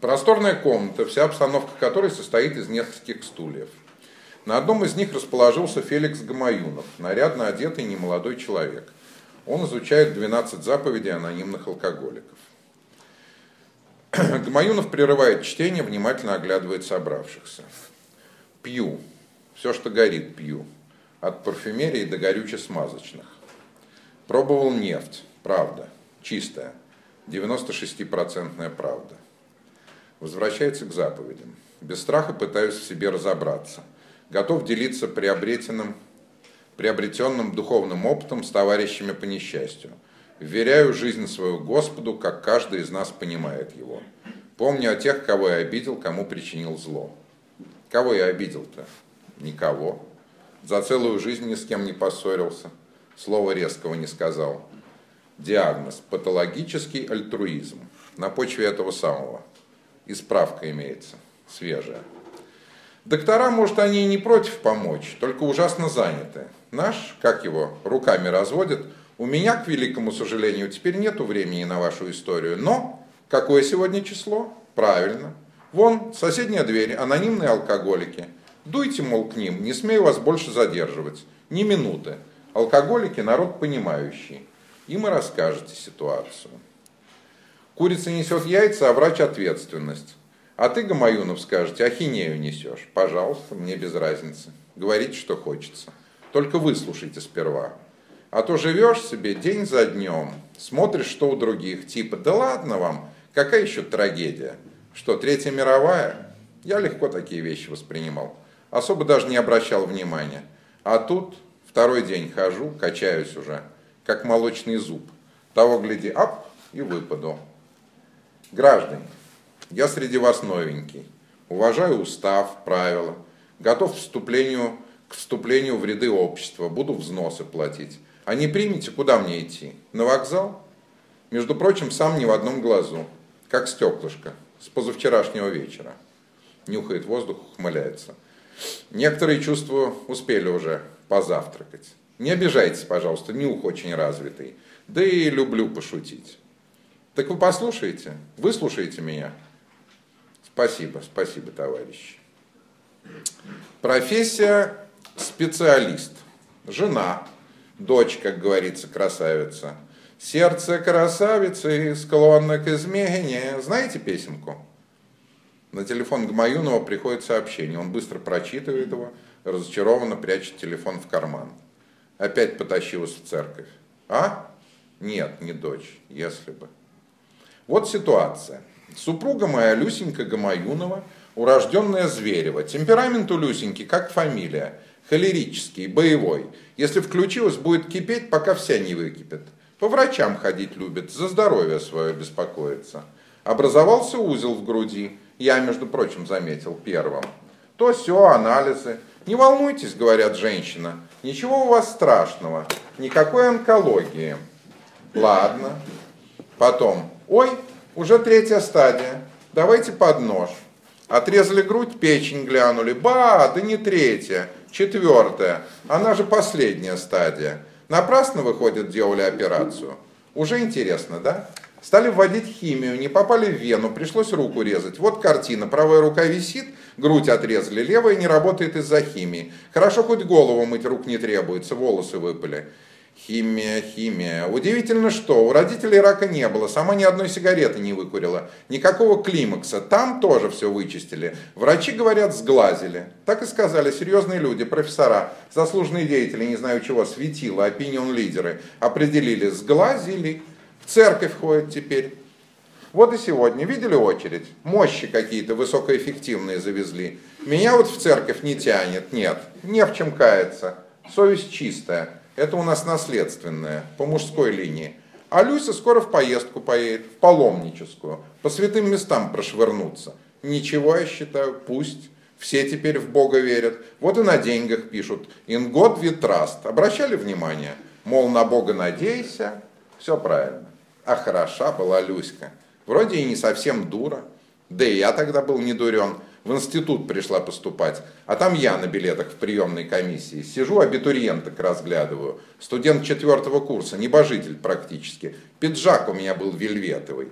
Просторная комната, вся обстановка которой состоит из нескольких стульев. На одном из них расположился Феликс Гамаюнов, нарядно одетый немолодой человек. Он изучает 12 заповедей анонимных алкоголиков. Гамаюнов прерывает чтение, внимательно оглядывает собравшихся. Пью. Все, что горит, пью. От парфюмерии до горюче-смазочных. Пробовал нефть. Правда. Чистая. 96% правда. Возвращается к заповедям. Без страха пытаюсь в себе разобраться. Готов делиться приобретенным духовным опытом с товарищами по несчастью. Вверяю жизнь свою Господу, как каждый из нас понимает его. Помню о тех, кого я обидел, кому причинил зло. Кого я обидел-то? Никого. За целую жизнь ни с кем не поссорился. Слова резкого не сказал. Диагноз – патологический альтруизм. На почве этого самого. И справка имеется, свежая. Доктора, может, они и не против помочь, только ужасно заняты. Наш, как его, руками разводит. У меня, к великому сожалению, теперь нету времени на вашу историю. Но какое сегодня число? Правильно. Вон, соседняя дверь, анонимные алкоголики. Дуйте, мол, к ним, не смею вас больше задерживать. Ни минуты. Алкоголики – народ понимающий. Им и расскажете ситуацию. Курица несет яйца, а врач ответственность. А ты, Гамаюнов, скажете, ахинею несешь. Пожалуйста, мне без разницы. Говорите, что хочется. Только выслушайте сперва. А то живешь себе день за днем, смотришь, что у других, типа, да ладно вам, какая еще трагедия? Что, Третья мировая? Я легко такие вещи воспринимал. Особо даже не обращал внимания. А тут второй день хожу, качаюсь уже, как молочный зуб. Того гляди, ап, и выпаду. Граждане, я среди вас новенький. Уважаю устав, правила. Готов к вступлению в ряды общества. Буду взносы платить. А не примете, куда мне идти? На вокзал? Между прочим, сам ни в одном глазу. Как стеклышко. С позавчерашнего вечера. Нюхает воздух, ухмыляется. Некоторые, чувствую, успели уже позавтракать. Не обижайтесь, пожалуйста, нюх очень развитый. Да и люблю пошутить. Так вы послушаете? Выслушаете меня? Спасибо, спасибо, товарищи. Профессия специалист. Жена. Дочь, как говорится, красавица. Сердце красавицы склонно к измене. Знаете песенку? На телефон Гамаюнова приходит сообщение. Он быстро прочитывает его, разочарованно прячет телефон в карман. Опять потащилась в церковь. А? Нет, не дочь, если бы. Вот ситуация. Супруга моя Люсенька Гамаюнова, урожденная Зверева. Темперамент у Люсеньки, как фамилия. Холерический, боевой. Если включилась, будет кипеть, пока вся не выкипит. По врачам ходить любит, за здоровье свое беспокоится. Образовался узел в груди. Я, между прочим, заметил первым. То сё, анализы. Не волнуйтесь, говорят женщина. Ничего у вас страшного. Никакой онкологии. Ладно. Потом. Ой, уже 3-я стадия. Давайте под нож. Отрезали грудь, печень глянули. Ба, да не 3-я, 4-я. Она же последняя стадия. Напрасно, выходит, делали операцию. Уже интересно, да? Стали вводить химию, не попали в вену, пришлось руку резать. Вот картина, правая рука висит, грудь отрезали, левая не работает из-за химии. Хорошо, хоть голову мыть рук не требуется, волосы выпали. Химия, химия. Удивительно, что у родителей рака не было, сама ни одной сигареты не выкурила, никакого климакса, там тоже все вычистили. Врачи, говорят, сглазили. Так и сказали серьезные люди, профессора, заслуженные деятели, не знаю чего, светила, опинион-лидеры, определили, сглазили. В церковь ходят теперь. Вот и сегодня, видели очередь? Мощи какие-то высокоэффективные завезли. Меня вот в церковь не тянет, нет, не в чем каяться, совесть чистая. Это у нас наследственное, по мужской линии. А Люся скоро в поездку поедет, в паломническую, по святым местам прошвырнуться. Ничего, я считаю, пусть. Все теперь в Бога верят. Вот и на деньгах пишут. In God we trust. Обращали внимание? Мол, на Бога надейся. Все правильно. А хороша была Люська. Вроде и не совсем дура. Да и я тогда был не дурен. В институт пришла поступать, а там я на билетах в приемной комиссии. Сижу, абитуриенток разглядываю. Студент 4-го курса, небожитель практически. Пиджак у меня был вельветовый.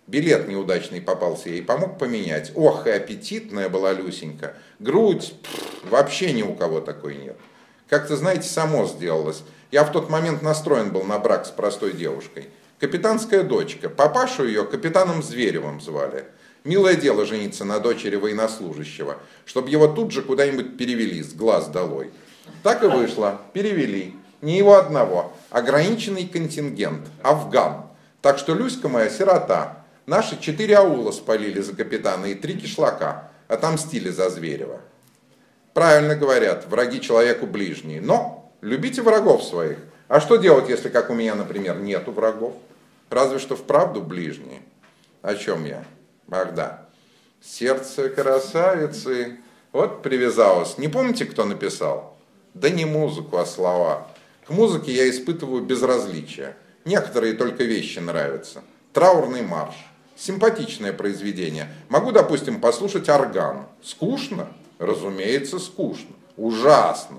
Билет неудачный попался, ей помог поменять. Ох, и аппетитная была Люсенька. Грудь, вообще ни у кого такой нет. Как-то, знаете, само сделалось. Я в тот момент настроен был на брак с простой девушкой. Капитанская дочка. Папашу ее капитаном Зверевым звали. Милое дело жениться на дочери военнослужащего, чтобы его тут же куда-нибудь перевели, с глаз долой. Так и вышло. Перевели. Не его одного. Ограниченный контингент. Афган. Так что Люська моя сирота. Наши 4 аула спалили за капитана и 3 кишлака. Отомстили за Зверева. Правильно говорят, враги человеку ближние. Но любите врагов своих. А что делать, если, как у меня, например, нету врагов? Разве что вправду ближние. О чем я? Ах да. Сердце красавицы. Вот привязалось. Не помните, кто написал? Да не музыку, а слова. К музыке я испытываю безразличие. Некоторые только вещи нравятся. Траурный марш. Симпатичное произведение. Могу, допустим, послушать орган. Скучно? Разумеется, скучно. Ужасно.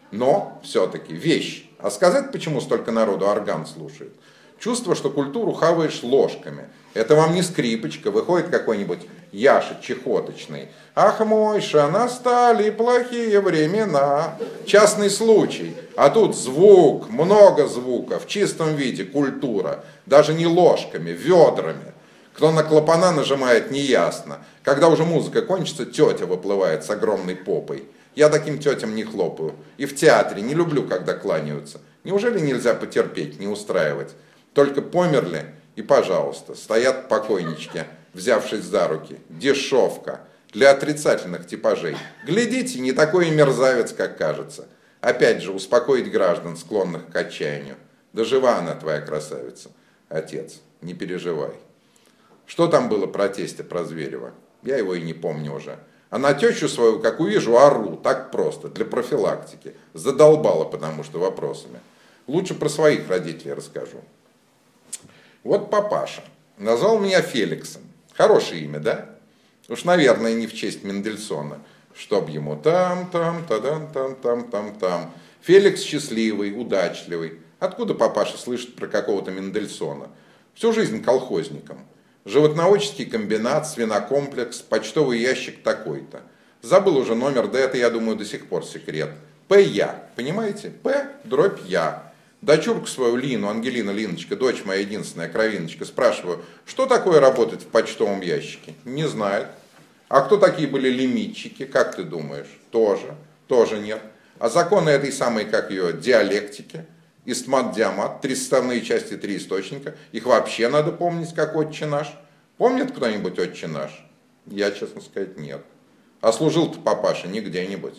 Но все-таки вещь. А сказать, почему столько народу орган слушает? Чувство, что культуру хаваешь ложками. Это вам не скрипочка, выходит какой-нибудь Яша чехоточный. Ах, мойша, настали плохие времена. Частный случай. А тут звук, много звука, в чистом виде, культура. Даже не ложками, ведрами. Кто на клапана нажимает, неясно. Когда уже музыка кончится, тетя выплывает с огромной попой. Я таким тетям не хлопаю. И в театре не люблю, когда кланяются. Неужели нельзя потерпеть, не устраивать? Только померли, и, пожалуйста, стоят покойнички, взявшись за руки. Дешевка. Для отрицательных типажей. Глядите, не такой и мерзавец, как кажется. Опять же, успокоить граждан, склонных к отчаянию. Да жива она, твоя красавица. Отец, не переживай. Что там было про тестя, про Зверева? Я его и не помню уже. А на тещу свою, как увижу, ору. Так просто, для профилактики. Задолбала, потому что вопросами. Лучше про своих родителей расскажу. Вот папаша. Назвал меня Феликсом. Хорошее имя, да? Уж, наверное, не в честь Мендельсона. Чтоб ему там-там, там-там-там-там. Феликс счастливый, удачливый. Откуда папаша слышит про какого-то Мендельсона? Всю жизнь колхозником. Животноводческий комбинат, свинокомплекс, почтовый ящик такой-то. Забыл уже номер, да это, я думаю, до сих пор секрет. П-Я, понимаете? П-Я. Дочурку свою Лину, Ангелина Линочка, дочь моя единственная, кровиночка, спрашиваю, что такое работать в почтовом ящике? Не знает. А кто такие были лимитчики, как ты думаешь? Тоже нет. А законы этой самой, как ее, диалектики, истмат, диамат, 3 составные части, 3 источника, их вообще надо помнить, как отче наш. Помнит кто-нибудь отче наш? Я, честно сказать, нет. А служил-то папаша не где-нибудь.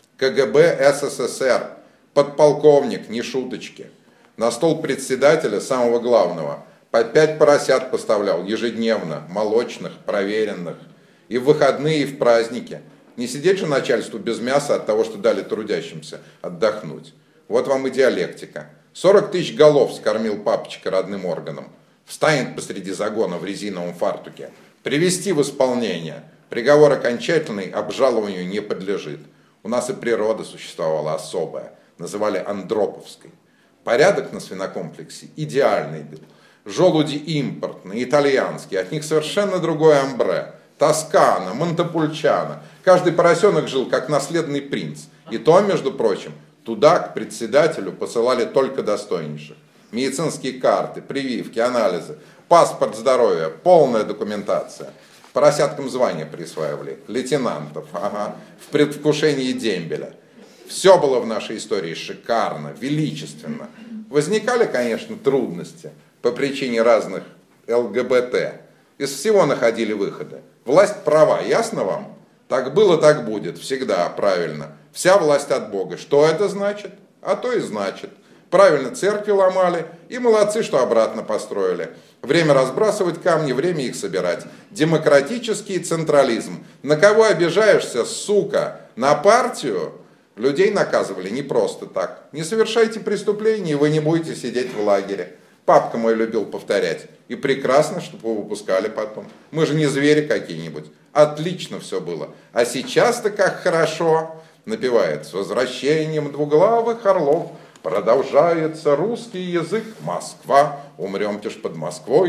КГБ СССР, подполковник, не шуточки. На стол председателя, самого главного, по 5 поросят поставлял ежедневно, молочных, проверенных. И в выходные, и в праздники. Не сидеть же начальству без мяса от того, что дали трудящимся отдохнуть. Вот вам и диалектика. 40 тысяч голов скормил папочка родным органам. Встанет посреди загона в резиновом фартуке. Привести в исполнение. Приговор окончательный, обжалованию не подлежит. У нас и природа существовала особая. Называли Андроповской. Порядок на свинокомплексе идеальный был. Желуди импортные, итальянские. От них совершенно другое амбре. Тоскана, Монтепульчано. Каждый поросенок жил как наследный принц. И то, между прочим, туда к председателю посылали только достойнейших. Медицинские карты, прививки, анализы, паспорт здоровья, полная документация. Поросяткам звания присваивали, лейтенантов, в предвкушении дембеля. Все было в нашей истории шикарно, величественно. Возникали, конечно, трудности по причине разных ЛГБТ. Из всего находили выходы. Власть права, ясно вам? Так было, так будет, всегда правильно. Вся власть от Бога. Что это значит? А то и значит. Правильно церкви ломали, и молодцы, что обратно построили. Время разбрасывать камни, время их собирать. Демократический централизм. На кого обижаешься, сука? На партию? Людей наказывали не просто так. Не совершайте преступлений, и вы не будете сидеть в лагере. Папка мой любил повторять. И прекрасно, чтобы вы выпускали потом. Мы же не звери какие-нибудь. Отлично все было. А сейчас-то как хорошо. Напевает: с возвращением двуглавых орлов продолжается русский язык. Москва, умрем-те ж под Москвой.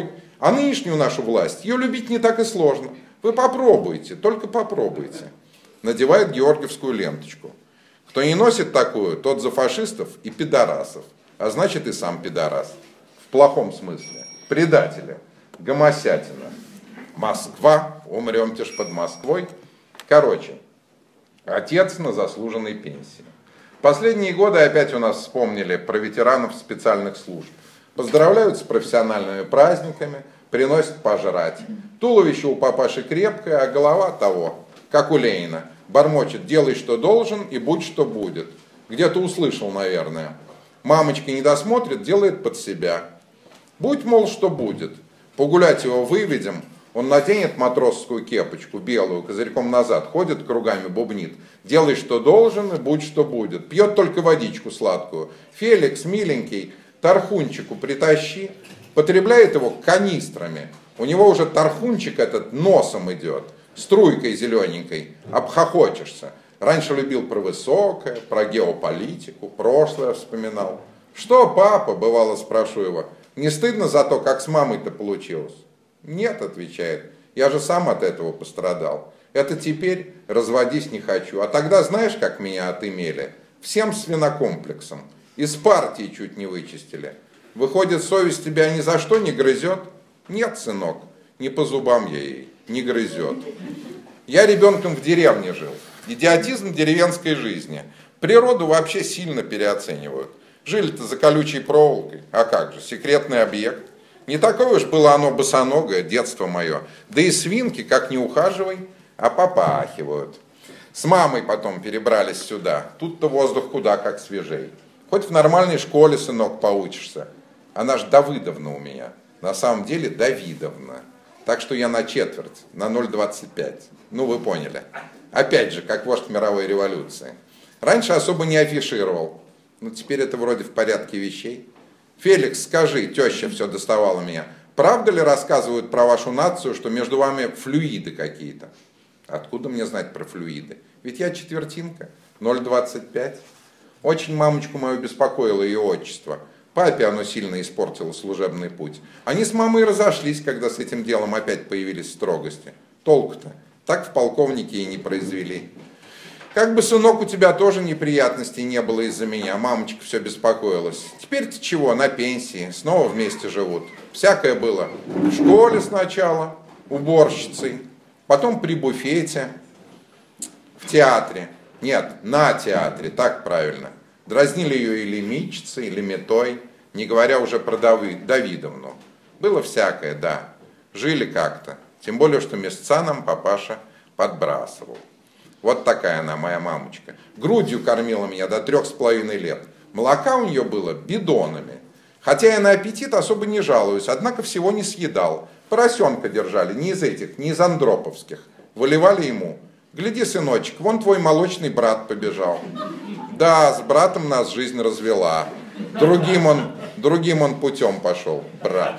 А нынешнюю нашу власть, ее любить не так и сложно. Вы попробуйте, только попробуйте. Надевает георгиевскую ленточку. Кто не носит такую, тот за фашистов и пидорасов. А значит и сам пидорас. В плохом смысле. Предатели. Гомосятина. Москва. Умремте ж под Москвой. Короче. Отец на заслуженной пенсии. Последние годы опять у нас вспомнили про ветеранов специальных служб. Поздравляют с профессиональными праздниками, приносят пожрать. Туловище у папаши крепкое, а голова того, как у Ленина. Бормочет: делай, что должен, и будь, что будет. Где-то услышал, наверное. Мамочка не досмотрит, делает под себя. Будь, мол, что будет. Погулять его выведем. Он наденет матросскую кепочку белую, козырьком назад, ходит кругами, бубнит. Делай, что должен, и будь, что будет. Пьет только водичку сладкую. Феликс, миленький, тархунчику притащи. Потребляет его канистрами. У него уже тархунчик этот носом идет. Струйкой зелененькой. Обхохочешься. Раньше любил про высокое, про геополитику, прошлое вспоминал. Что, папа, бывало спрошу его, не стыдно за то, как с мамой-то получилось? Нет, отвечает, я же сам от этого пострадал. Это теперь разводись не хочу. А тогда знаешь, как меня отымели? Всем свинокомплексом. Из партии чуть не вычистили. Выходит, совесть тебя ни за что не грызет? Нет, сынок, не по зубам я ей, не грызет. Я ребенком в деревне жил. Идиотизм деревенской жизни. Природу вообще сильно переоценивают. Жили-то за колючей проволокой. А как же, секретный объект. Не такое уж было оно босоногое, детство мое. Да и свинки, как не ухаживай, а попахивают. С мамой потом перебрались сюда. Тут-то воздух куда как свежей. Хоть в нормальной школе, сынок, поучишься. Она ж Давыдовна у меня. На самом деле Давидовна. Так что я на четверть, на 0,25. Ну, вы поняли. Опять же, как вождь мировой революции. Раньше особо не афишировал. Но теперь это вроде в порядке вещей. Феликс, скажи, теща все доставала меня. Правда ли рассказывают про вашу нацию, что между вами флюиды какие-то? Откуда мне знать про флюиды? Ведь я четвертинка, 0,25. Очень мамочку мою беспокоило ее отчество. Папе оно сильно испортило служебный путь. Они с мамой разошлись, когда с этим делом опять появились строгости. Толку-то? Так в полковнике и не произвели. Как бы, сынок, у тебя тоже неприятностей не было из-за меня. Мамочка все беспокоилась. Теперь-то чего, на пенсии, снова вместе живут. Всякое было. В школе сначала, уборщицей, потом при буфете, в театре. Нет, на театре, так правильно. Дразнили ее или Митчицей, или Метой, не говоря уже про Давидовну. Было всякое, да. Жили как-то. Тем более, что мясца нам папаша подбрасывал. Вот такая она, моя мамочка. Грудью кормила меня до 3,5 лет. Молока у нее было бидонами. Хотя я на аппетит особо не жалуюсь, однако всего не съедал. Поросенка держали, не из этих, не из андроповских. Выливали ему. Гляди, сыночек, вон твой молочный брат побежал. Да, с братом нас жизнь развела. Другим он путем пошел, брат.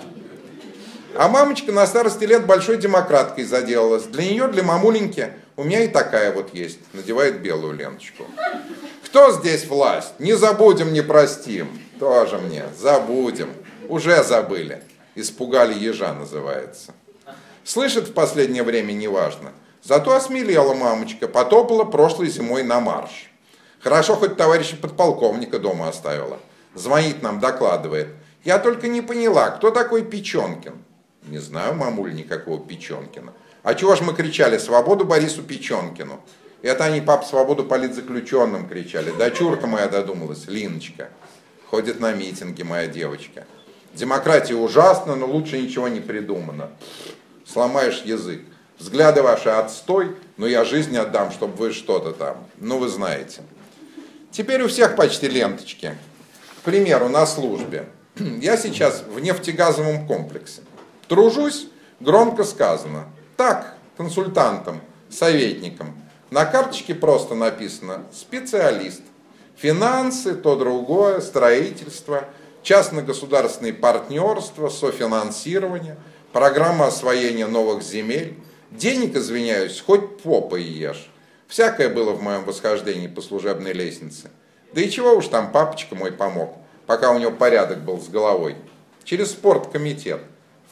А мамочка на старости лет большой демократкой заделалась. Для нее, для мамуленьки, у меня и такая вот есть. Надевает белую ленточку. Кто здесь власть? Не забудем, не простим. Тоже мне, забудем. Уже забыли. Испугали ежа, называется. Слышит в последнее время, неважно. Зато осмелела мамочка, потопала прошлой зимой на марш. Хорошо, хоть товарища подполковника дома оставила. Звонит нам, докладывает. Я только не поняла, кто такой Печенкин? Не знаю, мамуль, никакого Печенкина. А чего ж мы кричали «Свободу Борису Печенкину»? Это они, пап, «Свободу политзаключенным» кричали. Дочурка моя додумалась, Линочка. Ходит на митинги моя девочка. Демократия ужасна, но лучше ничего не придумано. Сломаешь язык. Взгляды ваши отстой, но я жизнь отдам, чтобы вы что-то там. Ну, вы знаете. Теперь у всех почти ленточки. К примеру, на службе. Я сейчас в нефтегазовом комплексе. Тружусь, громко сказано. Так, консультантом, советником. На карточке просто написано «специалист». Финансы, то другое, строительство, частно-государственные партнерства, софинансирование, программа освоения новых земель. Денег, извиняюсь, хоть попой ешь. Всякое было в моем восхождении по служебной лестнице. Да и чего уж там, папочка мой помог, пока у него порядок был с головой. Через спорткомитет. В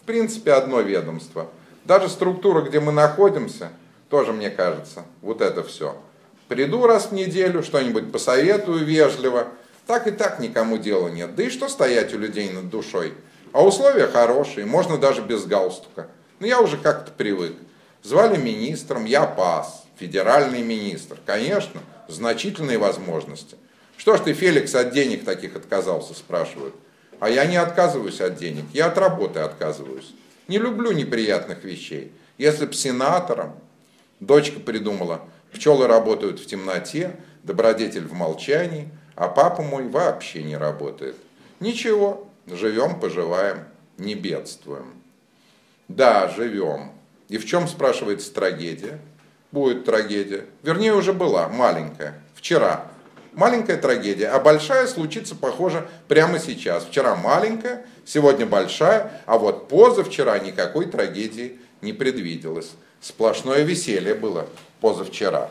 В принципе, одно ведомство. Даже структура, где мы находимся, тоже, мне кажется, вот это все. Приду раз в неделю, что-нибудь посоветую вежливо. Так и так никому дела нет. Да и что стоять у людей над душой? А условия хорошие, можно даже без галстука. Но я уже как-то привык. Звали министром, я пас. Федеральный министр. Конечно, значительные возможности. Что ж ты, Феликс, от денег таких отказался, спрашивают. А я не отказываюсь от денег, я от работы отказываюсь. Не люблю неприятных вещей. Если б сенатором, дочка придумала, пчелы работают в темноте, добродетель в молчании, а папа мой вообще не работает. Ничего, живем, поживаем, не бедствуем. Да, живем. И в чем, спрашивается, трагедия? Будет трагедия. Вернее, уже была, маленькая, вчера. Маленькая трагедия, а большая случится, похоже, прямо сейчас. Вчера маленькая, сегодня большая, а вот позавчера никакой трагедии не предвиделось. Сплошное веселье было позавчера.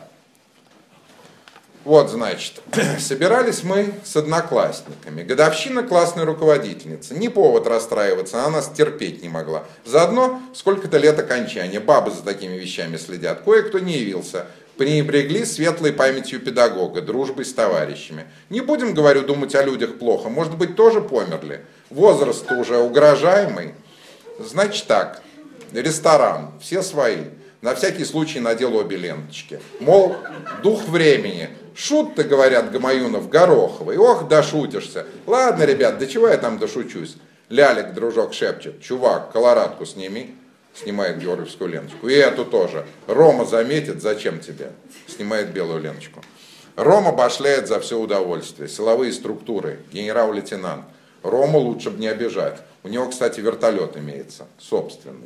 Вот, значит, собирались мы с одноклассниками. Годовщина классной руководительницы. Не повод расстраиваться, она нас терпеть не могла. Заодно сколько-то лет окончания. Бабы за такими вещами следят. Кое-кто не явился. Пренебрегли светлой памятью педагога, дружбой с товарищами. Не будем, говорю, думать о людях плохо. Может быть, тоже померли. Возраст уже угрожаемый. Значит так, ресторан, все свои. На всякий случай надел обе ленточки. Мол, дух времени. Шут-то, говорят, Гамаюнов, Гороховый. Ох, дошутишься. Ладно, ребят, до чего я там дошучусь? Лялик, дружок, шепчет. Чувак, колорадку сними. Снимает георгиевскую ленточку. И эту тоже. Рома заметит, зачем тебе? Снимает белую ленточку. Рома башляет за все удовольствие. Силовые структуры. Генерал-лейтенант. Рому лучше бы не обижать. У него, кстати, вертолет имеется. Собственный.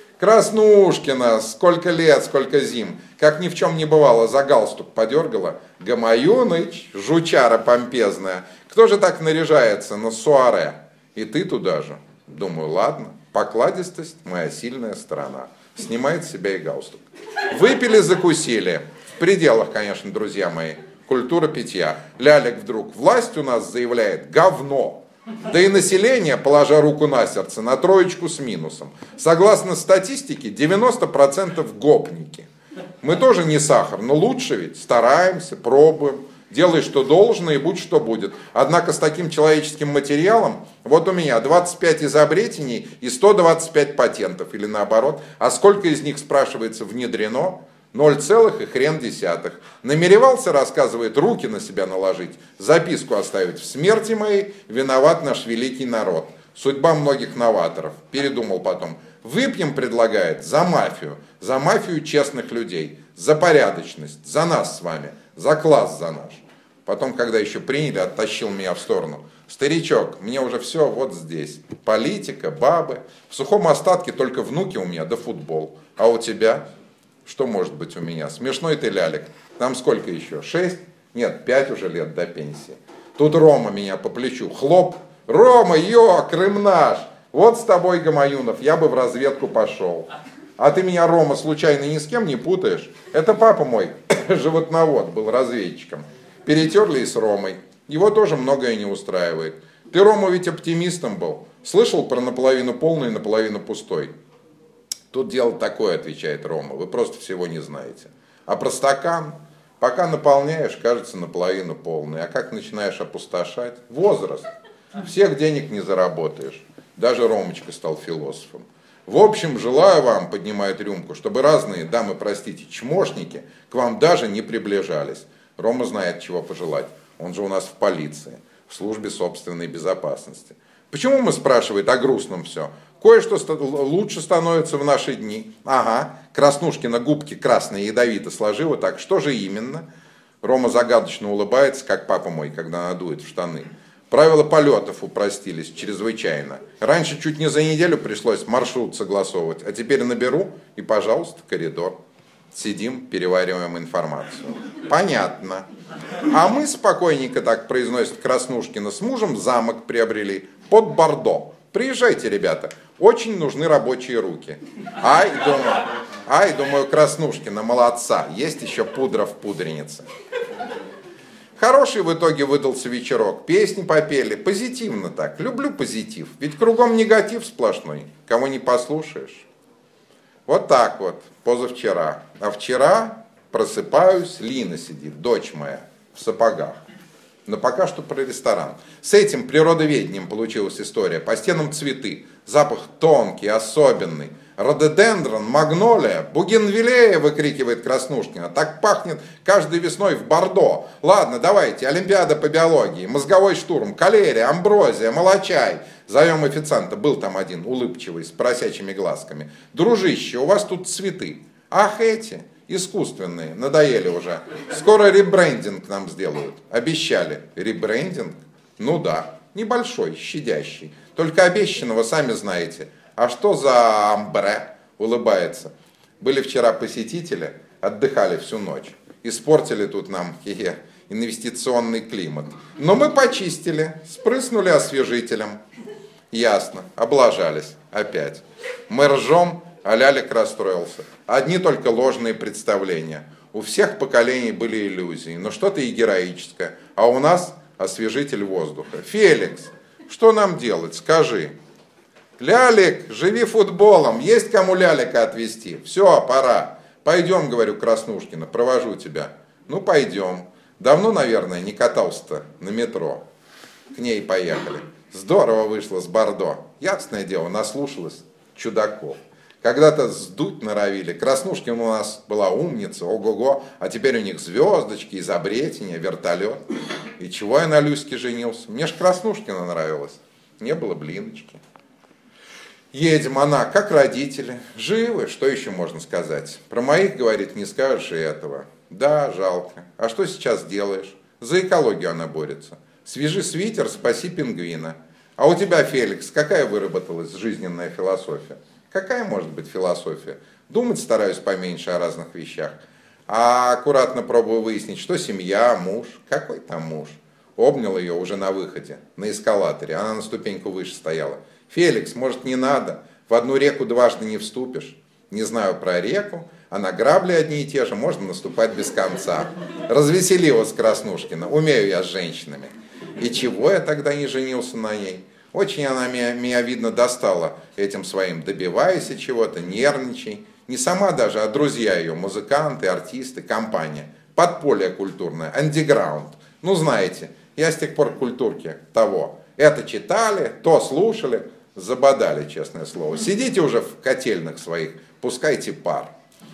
Краснушкина, сколько лет, сколько зим. Как ни в чем не бывало, за галстук подергала. Гамаюныч, жучара помпезная. Кто же так наряжается на суаре? И ты туда же. Думаю, ладно. Покладистость – моя сильная сторона. Снимает с себя и галстук. Выпили, закусили. В пределах, конечно, друзья мои. Культура питья. Лялик вдруг: власть у нас заявляет говно. Да и население, положа руку на сердце, на троечку с минусом. Согласно статистике, 90% гопники. Мы тоже не сахар, но лучше ведь. Стараемся, пробуем. Делай, что должно, и будь, что будет. Однако с таким человеческим материалом, вот у меня 25 изобретений и 125 патентов, или наоборот. А сколько из них, спрашивается, внедрено? 0, и хрен десятых. Намеревался, рассказывает, руки на себя наложить, записку оставить: в смерти моей виноват наш великий народ. Судьба многих новаторов. Передумал потом. Выпьем, предлагает, за мафию честных людей, за порядочность, за нас с вами, за класс за наш. Потом, когда еще приняли, оттащил меня в сторону. Старичок, мне уже все вот здесь. Политика, бабы. В сухом остатке только внуки у меня, да футбол. А у тебя? Что может быть у меня? Смешной ты, Лялик. Там сколько еще? 6? Нет, 5 уже лет до пенсии. Тут Рома меня по плечу. Хлоп. Рома, Крым наш. Вот с тобой, Гамаюнов, я бы в разведку пошел. А ты меня, Рома, случайно ни с кем не путаешь? Это папа мой, животновод, был разведчиком. Перетерли и с Ромой. Его тоже многое не устраивает. Ты, Рома, ведь оптимистом был. Слышал про наполовину полный и наполовину пустой? Тут дело такое, отвечает Рома, вы просто всего не знаете. А про стакан? Пока наполняешь, кажется наполовину полный. А как начинаешь опустошать? Возраст. Всех денег не заработаешь. Даже Ромочка стал философом. В общем, желаю вам, поднимает рюмку, чтобы разные дамы, простите, чмошники к вам даже не приближались. Рома знает, чего пожелать. Он же у нас в полиции, в службе собственной безопасности. Почему мы, спрашивает, о грустном все? Кое-что лучше становится в наши дни. Ага, Краснушкина губки красные ядовито сложила, так что же именно? Рома загадочно улыбается, как папа мой, когда надует в штаны. Правила полетов упростились чрезвычайно. Раньше чуть не за неделю пришлось маршрут согласовывать, а теперь наберу и, пожалуйста, коридор. Сидим, перевариваем информацию. Понятно. А мы спокойненько, так произносит Краснушкина, с мужем замок приобрели под Бордо. Приезжайте, ребята, очень нужны рабочие руки. Думаю, Краснушкина, молодца, есть еще пудра в пудренице. Хороший в итоге выдался вечерок, песни попели, позитивно так, люблю позитив, ведь кругом негатив сплошной, кого не послушаешь. Вот так вот, позавчера. А вчера просыпаюсь, Лина сидит, дочь моя, в сапогах. Но пока что про ресторан. С этим природоведением получилась история. По стенам цветы, запах тонкий, особенный. Рододендрон, магнолия, бугенвиллея, выкрикивает Краснушкина. Так пахнет каждой весной в Бордо. Ладно, давайте, Олимпиада по биологии, мозговой штурм, калерия, амброзия, молочай. Зовем официанта, был там один улыбчивый, с поросячьими глазками. Дружище, у вас тут цветы. Ах, эти, искусственные, надоели уже. Скоро ребрендинг нам сделают. Обещали. Ребрендинг? Ну да, небольшой, щадящий. Только обещанного, сами знаете. А что за амбре? Улыбается. Были вчера посетители, отдыхали всю ночь. Испортили тут нам инвестиционный климат. Но мы почистили, спрыснули освежителем. Ясно, облажались опять. Мы ржем, а Лялик расстроился. Одни только ложные представления. У всех поколений были иллюзии, но что-то и героическое. А у нас освежитель воздуха. Феликс, что нам делать, скажи. Лялик, живи футболом, есть кому Лялика отвезти. Все, пора. Пойдем, говорю, Краснушкина, провожу тебя. Ну, пойдем. Давно, наверное, не катался-то на метро. К ней поехали. Здорово вышло с Бордо. Ясное дело, наслушалась чудаков. Когда-то сдуть норовили. Краснушкина у нас была умница, ого-го. А теперь у них звездочки, изобретения, вертолет. И чего я на Люське женился? Мне ж Краснушкина нравилась. Не было блиночки. Едем, она, как родители, живы, что еще можно сказать? Про моих, говорит, не скажешь и этого. Да, жалко. А что сейчас делаешь? За экологию она борется. Свяжи свитер, спаси пингвина. А у тебя, Феликс, какая выработалась жизненная философия? Какая может быть философия? Думать стараюсь поменьше о разных вещах. А аккуратно пробую выяснить, что семья, муж. Какой там муж? Обнял ее уже на выходе, на эскалаторе. Она на ступеньку выше стояла. Феликс, может, не надо? В одну реку дважды не вступишь. Не знаю про реку, а на грабли одни и те же можно наступать без конца. Развеселилась Краснушкина. Умею я с женщинами. И чего я тогда не женился на ней? Очень она меня, видно, достала этим своим. Добивайся чего-то, нервничай. Не сама даже, а друзья ее, музыканты, артисты, компания. Подполье культурное, андеграунд. Ну, знаете, я с тех пор к культурке того. Это читали, то слушали, забодали, честное слово. Сидите уже в котельных своих, пускайте пар.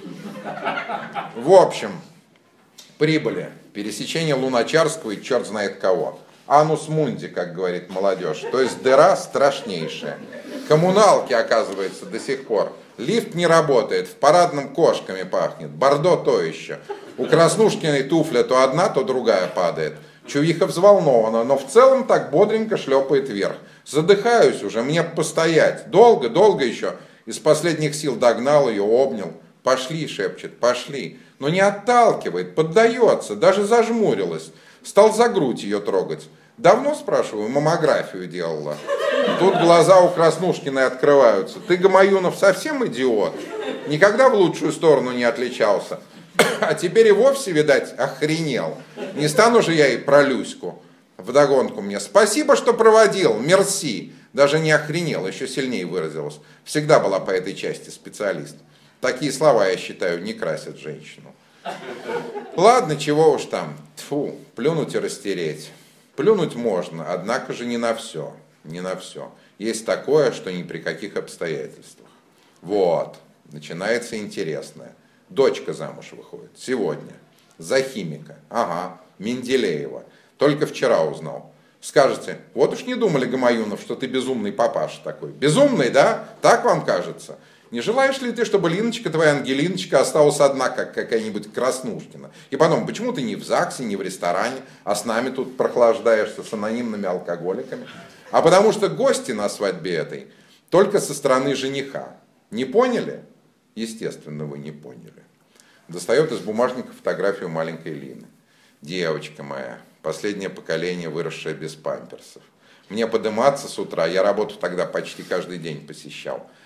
В общем, прибыли. Пересечение Луначарского и черт знает кого. Анус мунди, как говорит молодежь. То есть дыра страшнейшая. Коммуналки, оказывается, до сих пор. Лифт не работает, в парадном кошками пахнет. Бордо то еще. У Краснушкиной туфля то одна, то другая падает. Чувиха взволнована, но в целом так бодренько шлепает вверх. Задыхаюсь уже, мне постоять. Долго, долго еще. Из последних сил догнал ее, обнял. Пошли, шепчет, пошли. Но не отталкивает, поддается, даже зажмурилась. Стал за грудь ее трогать. Давно, спрашиваю, маммографию делала. Тут глаза у Краснушкиной открываются. Ты, Гамаюнов, совсем идиот? Никогда в лучшую сторону не отличался. А теперь и вовсе, видать, охренел. Не стану же я и про Люську. Вдогонку мне. Спасибо, что проводил. Мерси. Даже не охренел, еще сильнее выразилась. Всегда была по этой части специалист. Такие слова, я считаю, не красят женщину. Ладно, чего уж там. Тьфу, плюнуть и растереть. Плюнуть можно, однако же не на все. Не на все. Есть такое, что ни при каких обстоятельствах. Вот, начинается интересное. Дочка замуж выходит. Сегодня. За химика. Ага, Менделеева. Только вчера узнал. Скажете, вот уж не думали, Гамаюнов, что ты безумный папаша такой. Безумный, да? Так вам кажется? Не желаешь ли ты, чтобы Линочка, твоя Ангелиночка, осталась одна, как какая-нибудь Краснушкина? И потом, почему ты не в ЗАГСе, не в ресторане, а с нами тут прохлаждаешься с анонимными алкоголиками? А потому что гости на свадьбе этой только со стороны жениха. Не поняли? Естественно, вы не поняли. Достает из бумажника фотографию маленькой Лины. Девочка моя, последнее поколение, выросшее без памперсов. Мне подниматься с утра, я работу тогда почти каждый день посещал.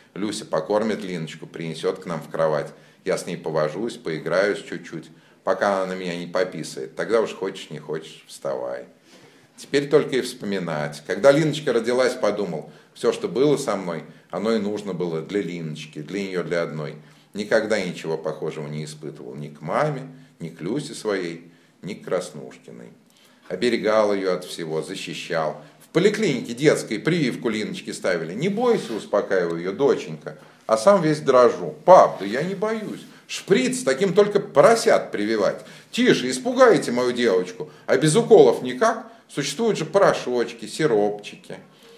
Люся покормит Линочку, принесет к нам в кровать. Я с ней повожусь, поиграюсь чуть-чуть, пока она на меня не пописает. Тогда уж хочешь, не хочешь, вставай. Теперь только и вспоминать. Когда Линочка родилась, подумал, все, что было со мной, оно и нужно было для Линочки, для нее, для одной. Никогда ничего похожего не испытывал ни к маме, ни к Люсе своей, ни к Краснушкиной. Оберегал ее от всего, защищал. В поликлинике детской прививку Линочке ставили. Не бойся, успокаиваю ее, доченька. А сам весь дрожу. Пап, да я не боюсь. Шприц таким только поросят прививать. Тише, испугаете мою девочку. А без уколов никак? Существуют же порошочки, сиропчики.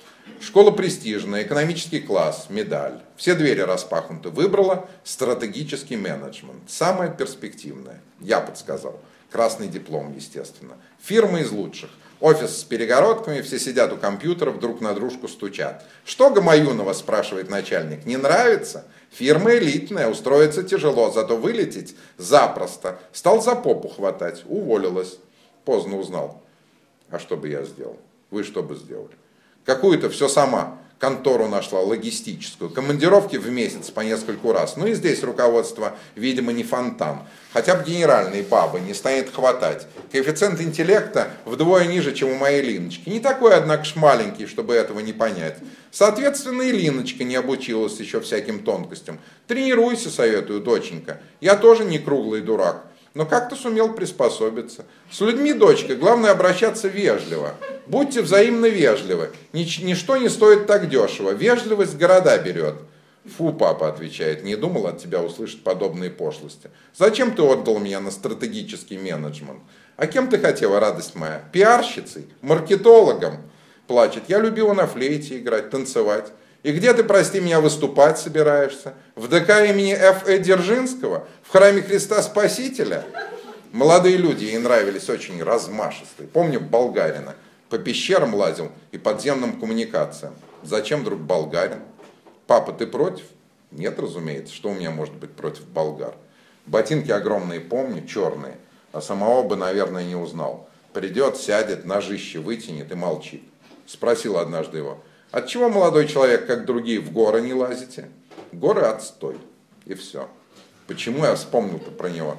Школа престижная, экономический класс, медаль. Все двери распахнуты. Выбрала стратегический менеджмент. Самое перспективное. Я подсказал. Красный диплом, естественно. Фирма из лучших. Офис с перегородками, все сидят у компьютеров, друг на дружку стучат. Что Гамаюнова, спрашивает начальник, не нравится? Фирма элитная, устроиться тяжело, зато вылететь запросто. Стал за попу хватать, уволилась. Поздно узнал. А что бы я сделал? Вы что бы сделали? Какую-то все сама контору нашла, логистическую. Командировки в месяц по нескольку раз. Ну и здесь руководство, видимо, не фонтан. Хотя бы генеральной бабы не станет хватать. Коэффициент интеллекта вдвое ниже, чем у моей Линочки. Не такой, однако ж, маленький, чтобы этого не понять. Соответственно, и Линочка не обучилась еще всяким тонкостям. Тренируйся, советую, доченька. Я тоже не круглый дурак. Но как-то сумел приспособиться. С людьми, дочка, главное обращаться вежливо. Будьте взаимно вежливы. Ничто не стоит так дешево. Вежливость города берет. Фу, папа, отвечает, не думал от тебя услышать подобные пошлости. Зачем ты отдал меня на стратегический менеджмент? А кем ты хотела, радость моя? Пиарщицей? Маркетологом? Плачет. Я любила на флейте играть, танцевать. И где ты, прости меня, выступать собираешься? В ДК имени Ф.Э. Дзержинского? В храме Христа Спасителя? Молодые люди ей нравились очень размашистые. Помню болгарина. По пещерам лазил и подземным коммуникациям. Зачем вдруг болгарин? Папа, ты против? Нет, разумеется. Что у меня может быть против болгар? Ботинки огромные, помню, черные. А самого бы, наверное, не узнал. Придет, сядет, ножище вытянет и молчит. Спросил однажды его. Отчего, молодой человек, как другие, в горы не лазите? Горы отстой. И все. Почему я вспомнил-то про него?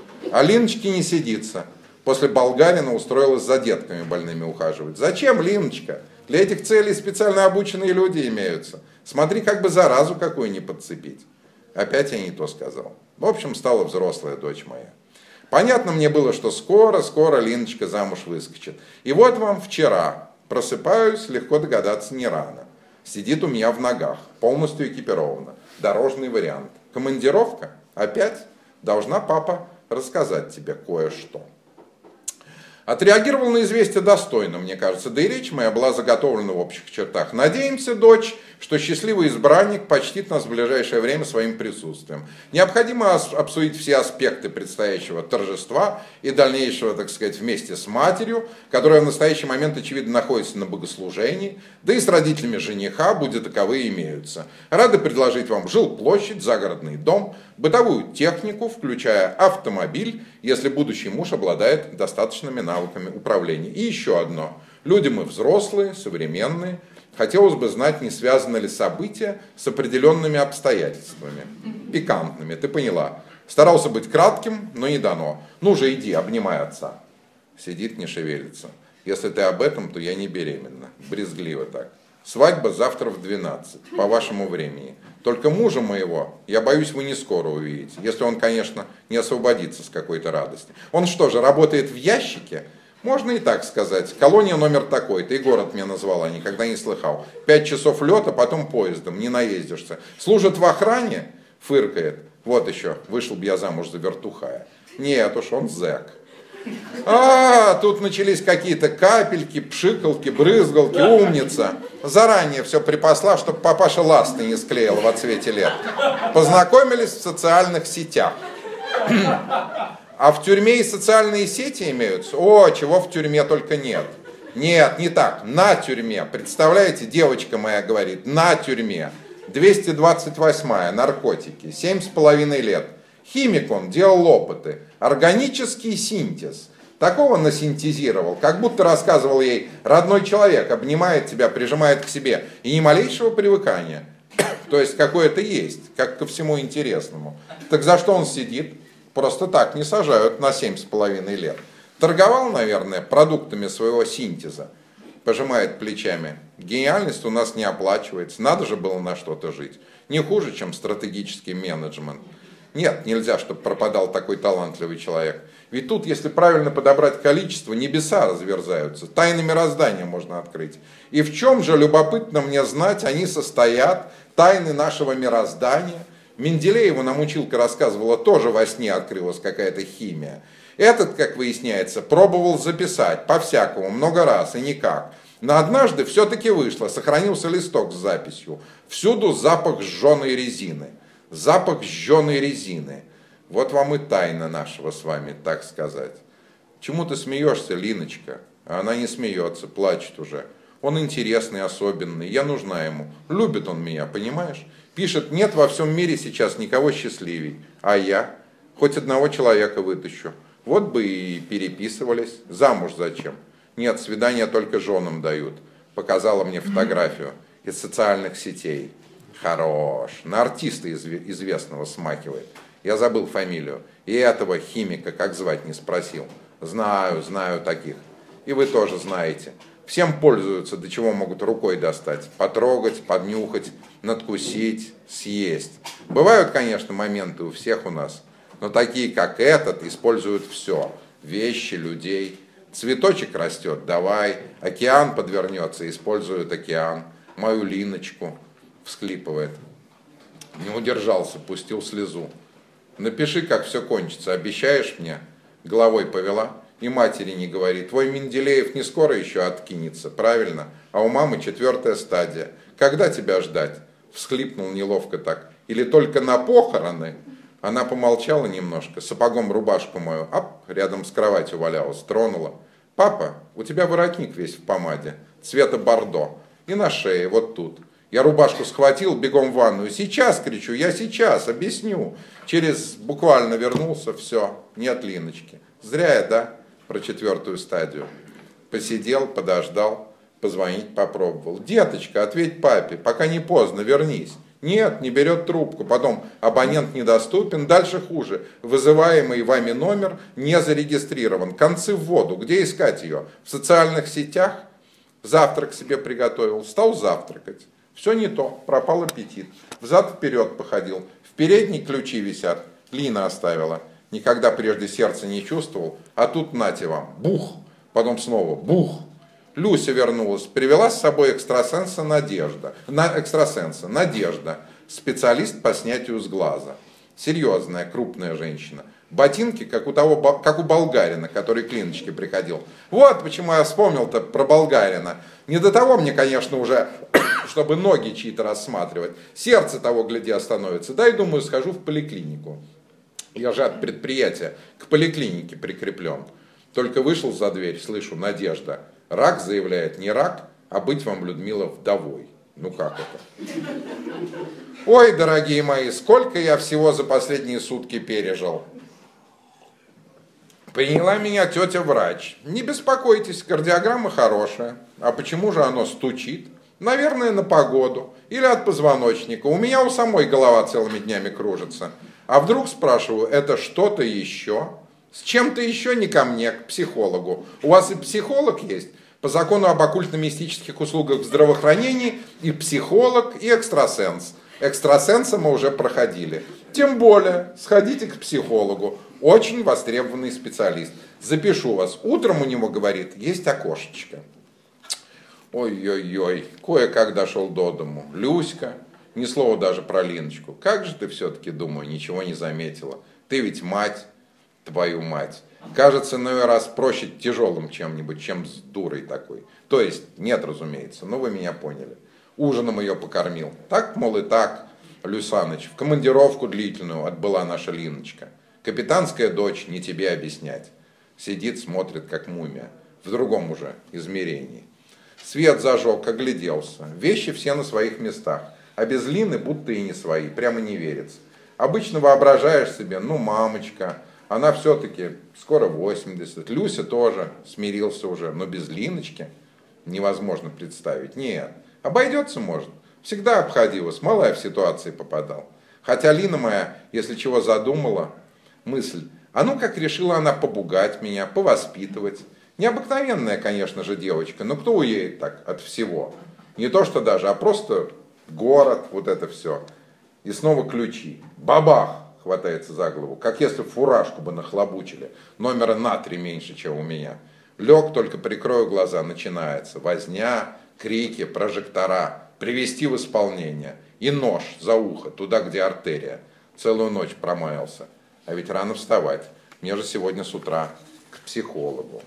А Линочке не сидится. После болгарина устроилась за детками больными ухаживать. Зачем, Линочка? Для этих целей специально обученные люди имеются. Смотри, как бы заразу какую не подцепить. Опять я не то сказал. В общем, стала взрослая дочь моя. Понятно мне было, что скоро Линочка замуж выскочит. И вот вам вчера. Просыпаюсь, легко догадаться, не рано. Сидит у меня в ногах, полностью экипирована. Дорожный вариант. Командировка? Опять? Должна папа рассказать тебе кое-что. Отреагировал на известие достойно, мне кажется, да и речь моя была заготовлена в общих чертах. Надеемся, дочь, что счастливый избранник почтит нас в ближайшее время своим присутствием. Необходимо обсудить все аспекты предстоящего торжества и дальнейшего, так сказать, вместе с матерью, которая в настоящий момент, очевидно, находится на богослужении, да и с родителями жениха, будь таковые имеются. Рады предложить вам жилплощадь, загородный дом, бытовую технику, включая автомобиль, если будущий муж обладает достаточными навыками управления. И еще одно. Люди мы взрослые, современные. Хотелось бы знать, не связаны ли события с определенными обстоятельствами. Пикантными, ты поняла. Старался быть кратким, но не дано. Ну же, иди, обнимай отца. Сидит, не шевелится. Если ты об этом, то я не беременна. Брезгливо так. Свадьба завтра в 12, по вашему времени. Только мужа моего, я боюсь, вы не скоро увидите. Если он, конечно, не освободится с какой-то радости. Он что же, работает в ящике? Можно и так сказать. Колония номер такой-то, и город мне назвала, никогда не слыхал. 5 часов лета, потом поездом, не наездишься. Служит в охране? Фыркает. Вот еще, вышел бы я замуж за вертухая. Нет уж, он зэк. Тут начались какие-то капельки, пшикалки, брызгалки, умница. Заранее все припасла, чтобы папаша ласты не склеил в отсвете лет. Познакомились в социальных сетях. А в тюрьме и социальные сети имеются? О, чего в тюрьме только нет. Нет, не так, на тюрьме. Представляете, девочка моя говорит, на тюрьме. 228-я, наркотики, 7,5 лет. Химик он, делал опыты. Органический синтез. Такого насинтезировал, как будто рассказывал ей, родной человек обнимает тебя, прижимает к себе. И ни малейшего привыкания. То есть какое-то есть, как ко всему интересному. Так за что он сидит? Просто так не сажают на 7,5 лет. Торговал, наверное, продуктами своего синтеза. Пожимает плечами. Гениальность у нас не оплачивается. Надо же было на что-то жить. Не хуже, чем стратегический менеджмент. Нет, нельзя, чтобы пропадал такой талантливый человек. Ведь тут, если правильно подобрать количество, небеса разверзаются. Тайны мироздания можно открыть. И в чем же, любопытно мне знать, они состоят, тайны нашего мироздания? Менделееву нам училка рассказывала, тоже во сне открылась какая-то химия. Этот, как выясняется, пробовал записать по-всякому, много раз и никак. Но однажды все-таки вышло, сохранился листок с записью. Всюду запах сжженной резины. Запах сжженной резины. Вот вам и тайна нашего с вами, так сказать. Чему ты смеешься, Линочка? А она не смеется, плачет уже. Он интересный, особенный, я нужна ему. Любит он меня, понимаешь? Пишет, нет во всем мире сейчас никого счастливей. А я? Хоть одного человека вытащу. Вот бы и переписывались. Замуж зачем? Нет, свидания только женам дают. Показала мне фотографию из социальных сетей. Хорош. На артиста известного смахивает. Я забыл фамилию. И этого химика, как звать, не спросил. Знаю таких. И вы тоже знаете. Всем пользуются, до чего могут рукой достать. Потрогать, поднюхать, надкусить, съесть. Бывают, конечно, моменты у всех у нас. Но такие, как этот, используют все. Вещи, людей. Цветочек растет, давай. Океан подвернется, используют океан. Мою Линочку. Всхлипывает. Не удержался, пустил слезу. Напиши, как все кончится, обещаешь мне? Головой повела. И матери не говори. Твой Менделеев не скоро еще откинется, правильно? А у мамы 4-я стадия. Когда тебя ждать? Всхлипнул неловко так. Или только на похороны? Она помолчала немножко, сапогом рубашку мою, рядом с кроватью валялась, тронула. Папа, у тебя воротник весь в помаде, цвета бордо. И на шее, вот тут. Я рубашку схватил, бегом в ванную. Сейчас, кричу, я сейчас, объясню. Через буквально вернулся, все, нет Линочки. Зря я, да, про 4-ю стадию. Посидел, подождал, позвонить попробовал. Деточка, ответь папе, пока не поздно, вернись. Нет, не берет трубку. Потом абонент недоступен. Дальше хуже. Вызываемый вами номер не зарегистрирован. Концы в воду. Где искать ее? В социальных сетях? Завтрак себе приготовил. Стал завтракать. Все не то. Пропал аппетит. Взад-вперед походил. В передней ключи висят. Лина оставила. Никогда прежде сердце не чувствовал. А тут нате вам. Бух. Потом снова бух. Люся вернулась, привела с собой экстрасенса Надежда, специалист по снятию с глаза. Серьезная, крупная женщина. Ботинки, как у болгарина, который к Линочке приходил. Вот почему я вспомнил-то про болгарина. Не до того мне, конечно, уже, чтобы ноги чьи-то рассматривать. Сердце того, гляди, остановится. Дай, думаю, схожу в поликлинику. Я же от предприятия к поликлинике прикреплен. Только вышел за дверь, слышу, Надежда. Рак заявляет, не рак, а быть вам, Людмила, вдовой. Ну как это? Ой, дорогие мои, сколько я всего за последние сутки пережил. Приняла меня тетя-врач. Не беспокойтесь, кардиограмма хорошая. А почему же оно стучит? Наверное, на погоду. Или от позвоночника. У меня у самой голова целыми днями кружится. А вдруг, спрашиваю, это что-то еще? С чем-то еще не ко мне, к психологу. У вас и психолог есть? По закону об оккультно-мистических услугах в здравоохранении и психолог, и экстрасенс. Экстрасенса мы уже проходили. Тем более, сходите к психологу. Очень востребованный специалист. Запишу вас. Утром у него, говорит, есть окошечко. Ой-ой-ой, кое-как дошел до дому. Люська, ни слова даже про Линочку. Как же ты все-таки, думаю, ничего не заметила. Ты ведь мать. Твою мать. Кажется, иной раз проще тяжелым чем-нибудь, чем с дурой такой. То есть, нет, разумеется, но вы меня поняли. Ужином ее покормил. Так, мол, и так, Люсаныч, в командировку длительную отбыла наша Линочка. Капитанская дочь, не тебе объяснять. Сидит, смотрит, как мумия. В другом уже измерении. Свет зажег, огляделся. Вещи все на своих местах. А без Лины будто и не свои. Прямо не верится. Обычно воображаешь себе, ну, мамочка. Она все-таки скоро 80. Люся тоже смирился уже, но без Линочки невозможно представить. Нет, обойдется может. В Всегда обходилась, мало я в ситуации попадал. Хотя Лина моя, если чего задумала, мысль, а ну как решила она побугать меня, повоспитывать. Необыкновенная, конечно же, девочка, но кто уедет так от всего? Не то что даже, а просто город, вот это все. И снова ключи. Бабах! Хватается за голову, как если фуражку бы нахлобучили. Номера на 3 меньше, чем у меня. Лег, только прикрою глаза, начинается. Возня, крики, прожектора. Привести в исполнение. И нож за ухо, туда, где артерия. Целую ночь промаялся. А ведь рано вставать. Мне же сегодня с утра к психологу.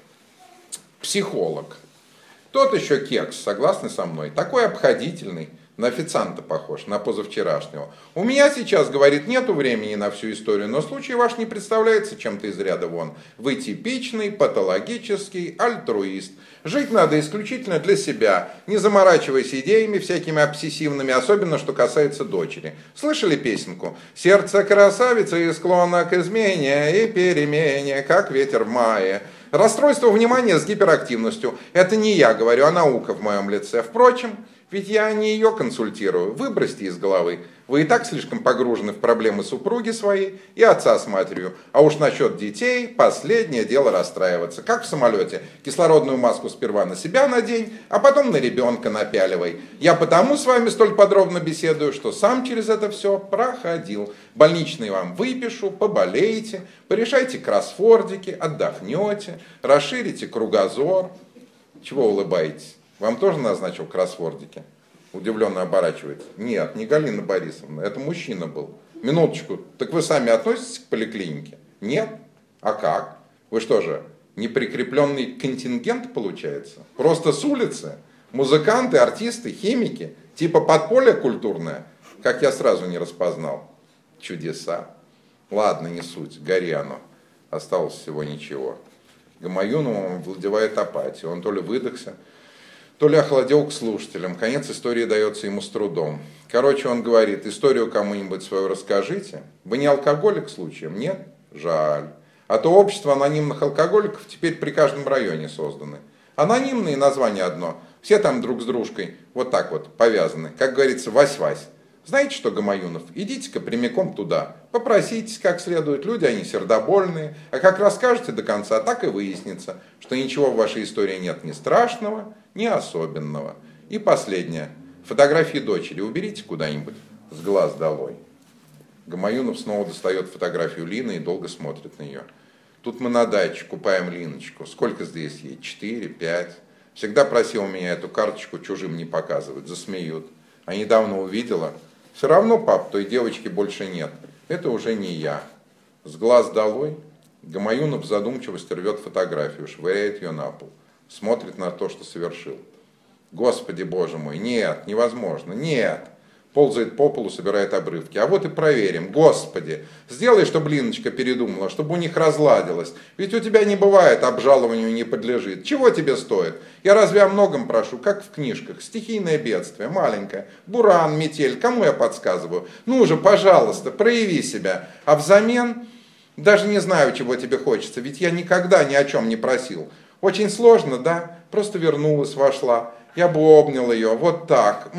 Психолог. Тот еще кекс, согласны со мной? Такой обходительный. На официанта похож, на позавчерашнего. У меня сейчас, говорит, нету времени на всю историю, но случай ваш не представляется чем-то из ряда вон. Вы типичный, патологический альтруист. Жить надо исключительно для себя, не заморачиваясь идеями всякими обсессивными, особенно что касается дочери. Слышали песенку? Сердце красавицы и склонно к измене и перемене, как ветер в мае. Расстройство внимания с гиперактивностью. Это не я говорю, а наука в моем лице. Впрочем, ведь я не ее консультирую. Выбросьте из головы. Вы и так слишком погружены в проблемы супруги своей и отца с матерью. А уж насчет детей последнее дело расстраиваться. Как в самолете. Кислородную маску сперва на себя надень, а потом на ребенка напяливай. Я потому с вами столь подробно беседую, что сам через это все проходил. Больничный вам выпишу, поболеете, порешайте кроссвордики, отдохнете, расширите кругозор. Чего улыбаетесь? Вам тоже назначил кроссвордики? Удивленно оборачивается. Нет, не Галина Борисовна, это мужчина был. Минуточку, так вы сами относитесь к поликлинике? Нет? А как? Вы что же, неприкрепленный контингент получается? Просто с улицы? Музыканты, артисты, химики? Типа подполье культурное? Как я сразу не распознал. Чудеса. Ладно, не суть, гори оно. Осталось всего ничего. Гамаюнову владевает апатия. Он то ли выдохся, то ли охладел к слушателям. Конец истории дается ему с трудом. Короче, он говорит, историю кому-нибудь свою расскажите. Вы не алкоголик случаем? Нет? Жаль. А то общество анонимных алкоголиков теперь при каждом районе созданы. Анонимные название одно. Все там друг с дружкой вот так вот повязаны. Как говорится, вась-вась. Знаете что, Гамаюнов, идите-ка прямиком туда. Попроситесь как следует, люди они сердобольные. А как расскажете до конца, так и выяснится, что ничего в вашей истории нет ни страшного, ни особенного. И последнее. Фотографии дочери уберите куда-нибудь с глаз долой. Гамаюнов снова достает фотографию Лины и долго смотрит на нее. Тут мы на даче купаем Линочку. Сколько здесь ей? 4, 5. Всегда просил меня эту карточку чужим не показывать. Засмеют. А недавно увидела. Все равно, пап, той девочки больше нет. Это уже не я. С глаз долой. Гамаюнов в задумчивости рвет фотографию, швыряет ее на пол. Смотрит на то, что совершил. Господи, боже мой, нет, невозможно, нет. Ползает по полу, собирает обрывки. А вот и проверим. Господи, сделай, чтобы Линочка передумала, чтобы у них разладилось. Ведь у тебя не бывает, обжалованию не подлежит. Чего тебе стоит? Я разве о многом прошу, как в книжках? Стихийное бедствие, маленькое. Буран, метель, кому я подсказываю? Ну же, пожалуйста, прояви себя. А взамен, даже не знаю, чего тебе хочется, ведь я никогда ни о чем не просил. Очень сложно, да? Просто вернулась, вошла. Я бы обнял ее, вот так.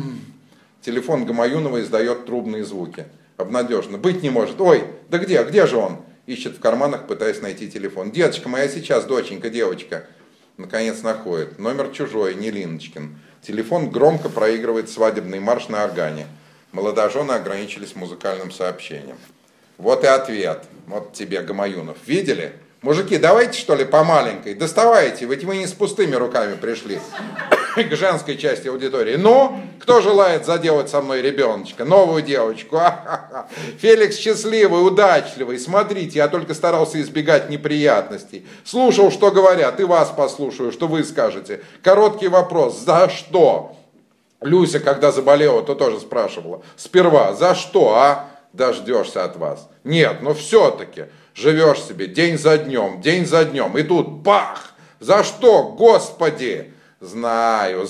Телефон Гамаюнова издает трубные звуки. Обнадежно. Быть не может. Ой, да где же он? Ищет в карманах, пытаясь найти телефон. Деточка моя сейчас, доченька, девочка. Наконец находит. Номер чужой, не Линочкин. Телефон громко проигрывает свадебный марш на органе. Молодожены ограничились музыкальным сообщением. Вот и ответ. Вот тебе, Гамаюнов. Видели? Мужики, давайте что ли по маленькой. Доставайте, ведь вы не с пустыми руками пришли к женской части аудитории. Ну, кто желает заделать со мной ребеночка, новую девочку? Феликс счастливый, удачливый. Смотрите, я только старался избегать неприятностей. Слушал, что говорят, и вас послушаю, что вы скажете. Короткий вопрос. За что? Люся, когда заболела, то тоже спрашивала. Сперва, за что, а? Дождешься от вас. Нет, но все-таки живешь себе день за днем, и тут бах! За что, Господи? Знаю,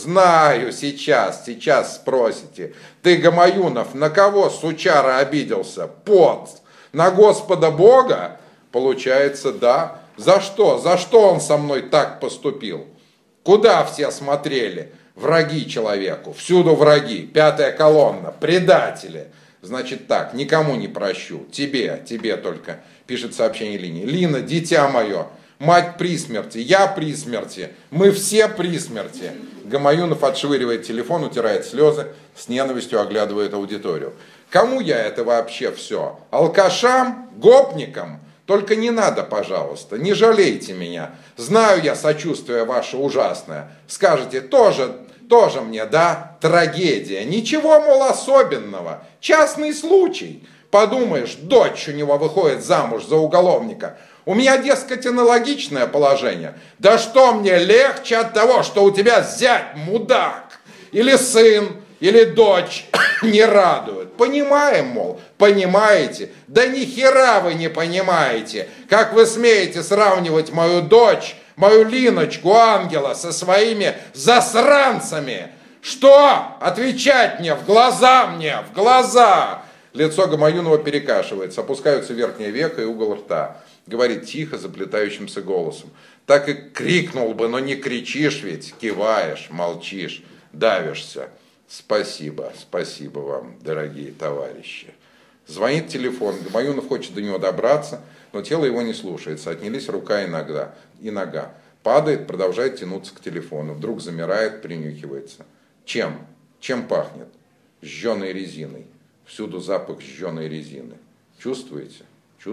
сейчас спросите. Ты, Гамаюнов, на кого, сучара, обиделся? Поц! На Господа Бога? Получается, да. За что он со мной так поступил? Куда все смотрели? Враги человеку, всюду враги, пятая колонна, предатели. Значит так, никому не прощу, тебе только, пишет сообщение Лине. Лина, дитя мое, мать при смерти, я при смерти, мы все при смерти. Гамаюнов отшвыривает телефон, утирает слезы, с ненавистью оглядывает аудиторию. Кому я это вообще все? Алкашам? Гопникам? Только не надо, пожалуйста, не жалейте меня. Знаю я сочувствие ваше ужасное. Скажете, тоже мне, да, трагедия. Ничего, мол, особенного. Частный случай. Подумаешь, дочь у него выходит замуж за уголовника. У меня, дескать, аналогичное положение. Да что мне легче от того, что у тебя зять мудак? Или сын, или дочь не радует. Понимаем, мол, понимаете? Да ни хера вы не понимаете. Как вы смеете сравнивать мою дочь, мою Линочку, ангела, со своими засранцами? Что? Отвечать мне, в глаза мне, в глаза! Лицо Гамаюнова перекашивается, опускаются верхнее веко и угол рта. Говорит тихо, заплетающимся голосом. Так и крикнул бы, но не кричишь ведь, киваешь, молчишь, давишься. Спасибо вам, дорогие товарищи. Звонит телефон, Гамаюнов хочет до него добраться, но тело его не слушается. Отнялись рука и нога. Падает, продолжает тянуться к телефону. Вдруг замирает, принюхивается. Чем? Чем пахнет? Жженой резиной. Всюду запах жженой резины. Чувствуете?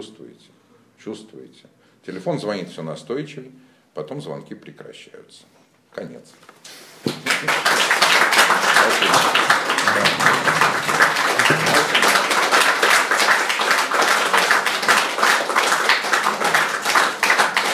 Телефон звонит все настойчивее, потом звонки прекращаются. Конец. Спасибо.